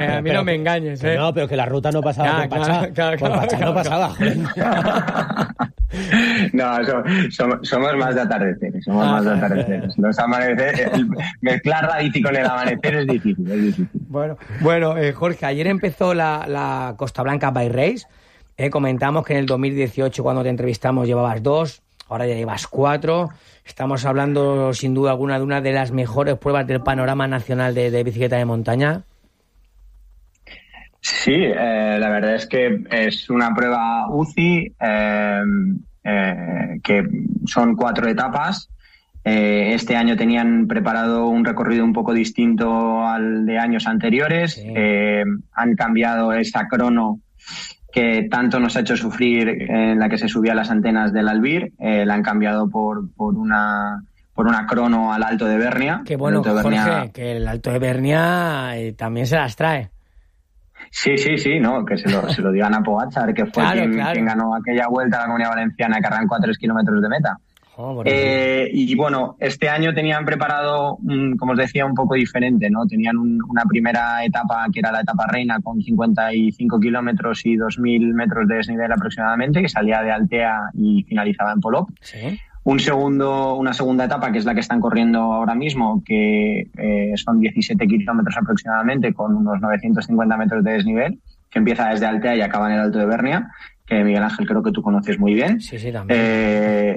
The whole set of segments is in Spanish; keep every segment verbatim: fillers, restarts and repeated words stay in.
me, a mí no me engañes, ¿eh? No, pero que la ruta no pasaba Ah, por claro, Pachá. claro, Por claro, Pachá claro, no pasaba. No, so, so, somos más de atardeceres, somos Ah, más de claro. atardeceres. Los amaneceres, el, mezclar la bici con el amanecer es difícil, es difícil. Bueno, bueno eh, Jorge, ayer empezó la, la Costa Blanca Bike Race. Eh, comentamos que en el dos mil dieciocho, cuando te entrevistamos, llevabas dos, ahora ya llevas cuatro. Estamos hablando, sin duda alguna, de una de las mejores pruebas del panorama nacional de, de bicicleta de montaña. Sí, eh, la verdad es que es una prueba U C I eh, eh, que son cuatro etapas. Eh, este año tenían preparado un recorrido un poco distinto al de años anteriores. Sí. Eh, han cambiado esa crono que tanto nos ha hecho sufrir, en la que se subía a las antenas del Albir. Eh, la han cambiado por, por una... por una crono al Alto de Bernia. Qué bueno, Alto de Jorge, Bernia... que el Alto de Bernia eh, también se las trae. Sí, sí, sí, no, que se lo, se lo digan a Pogačar, que fue Claro, quien, claro. quien ganó aquella vuelta a la Comunidad Valenciana, que arrancó a tres kilómetros de meta. Oh, bueno, Eh, y bueno, este año tenían preparado, un, como os decía, un poco diferente, ¿no? Tenían un, una primera etapa que era la etapa reina con cincuenta y cinco kilómetros y dos mil metros de desnivel aproximadamente, que salía de Altea y finalizaba en Polop. sí. Un segundo, una segunda etapa, que es la que están corriendo ahora mismo, que eh, son diecisiete kilómetros aproximadamente, con unos novecientos cincuenta metros de desnivel, que empieza desde Altea y acaba en el Alto de Bernia, que Miguel Ángel creo que tú conoces muy bien. Sí, sí, también. Eh,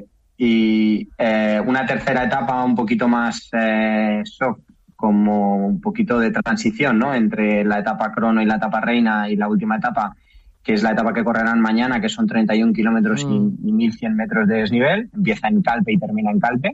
y eh, una tercera etapa un poquito más eh, soft, como un poquito de transición, ¿no? Entre la etapa crono y la etapa reina y la última etapa, que es la etapa que correrán mañana, que son treinta y un kilómetros mm. y, y mil cien metros de desnivel. Empieza en Calpe y termina en Calpe.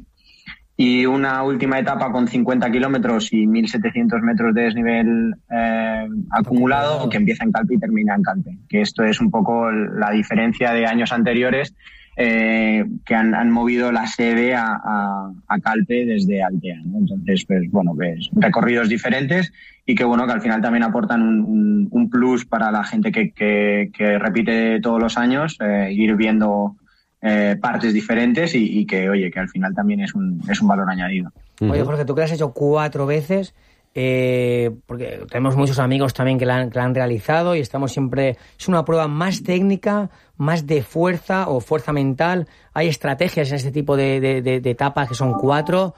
Y una última etapa con cincuenta kilómetros y mil setecientos metros de desnivel eh, acumulado, que empieza en Calpe y termina en Calpe. Que esto es un poco la diferencia de años anteriores, eh, que han, han movido la sede a, a, a Calpe desde Altea, ¿no? Entonces, pues bueno, pues recorridos diferentes y que bueno, que al final también aportan un, un, un plus para la gente que, que, que repite todos los años, eh, ir viendo eh, partes diferentes y, y que, oye, que al final también es un, es un valor añadido. Oye, Jorge, tú que lo has hecho cuatro veces, eh, porque tenemos muchos amigos también que la, han, que la han realizado y estamos siempre... Es una prueba más técnica, más de fuerza o fuerza mental. Hay estrategias en este tipo de, de, de, de etapas que son cuatro...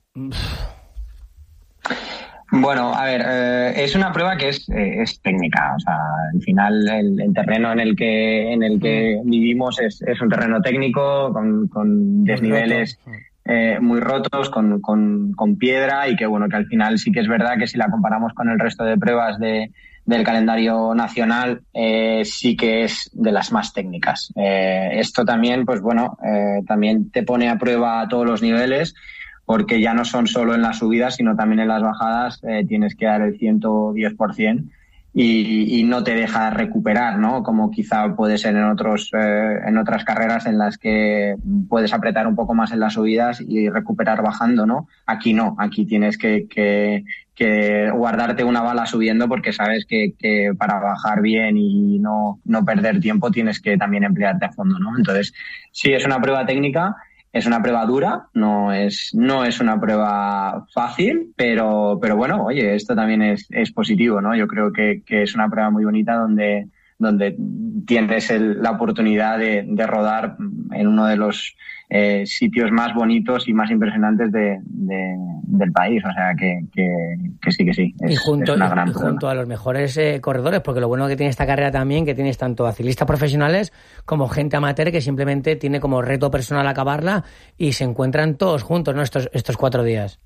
Bueno, a ver, eh, es una prueba que es, eh, es técnica, o sea, al final el, el terreno en el que en el que vivimos es, es un terreno técnico con, con desniveles eh, muy rotos, con, con, con piedra y que bueno, que al final sí que es verdad que si la comparamos con el resto de pruebas de, del calendario nacional, eh, sí que es de las más técnicas. Eh, esto también, pues bueno, eh, también te pone a prueba a todos los niveles, porque ya no son solo en las subidas, sino también en las bajadas eh, tienes que dar el ciento diez por ciento y, y no te deja recuperar, ¿no? Como quizá puede ser en otros eh, en otras carreras en las que puedes apretar un poco más en las subidas y recuperar bajando, ¿no? Aquí no, aquí tienes que, que, que guardarte una bala subiendo porque sabes que, que para bajar bien y no, no perder tiempo tienes que también emplearte a fondo, ¿no? Entonces, sí, es una prueba técnica. Es una prueba dura, no es no es una prueba fácil, pero pero bueno, oye, esto también es, es positivo, ¿no? Yo creo que, que es una prueba muy bonita donde donde tienes el, la oportunidad de, de rodar en uno de los eh, sitios más bonitos y más impresionantes de, de, del país, o sea que, que, que sí que sí, es, y junto, es una gran y prueba. junto a los mejores eh, corredores, porque lo bueno que tiene esta carrera también, que tienes tanto ciclistas profesionales como gente amateur que simplemente tiene como reto personal acabarla y se encuentran todos juntos, ¿no? Estos, estos cuatro días.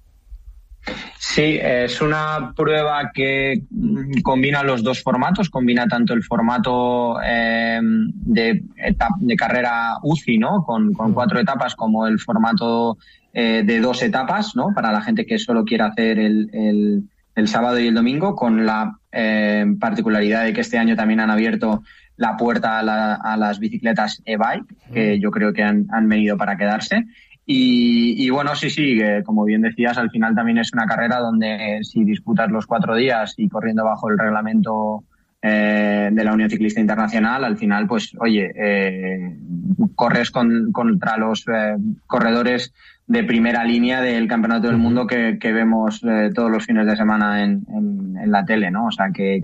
Sí, es una prueba que combina los dos formatos, combina tanto el formato eh, de, etapa, de carrera U C I, ¿no? Con, con cuatro etapas, como el formato eh, de dos etapas, ¿no? Para la gente que solo quiera hacer el, el, el sábado y el domingo, con la eh, particularidad de que este año también han abierto la puerta a, la, a las bicicletas e-bike, que yo creo que han, han venido para quedarse. Y, y bueno, sí, sí, eh, como bien decías, al final también es una carrera donde eh, si disputas los cuatro días y corriendo bajo el reglamento eh, de la Unión Ciclista Internacional, al final, pues, oye, eh, corres con, contra los eh, corredores de primera línea del Campeonato del Mundo que, que vemos eh, todos los fines de semana en, en, en la tele, ¿no? O sea, que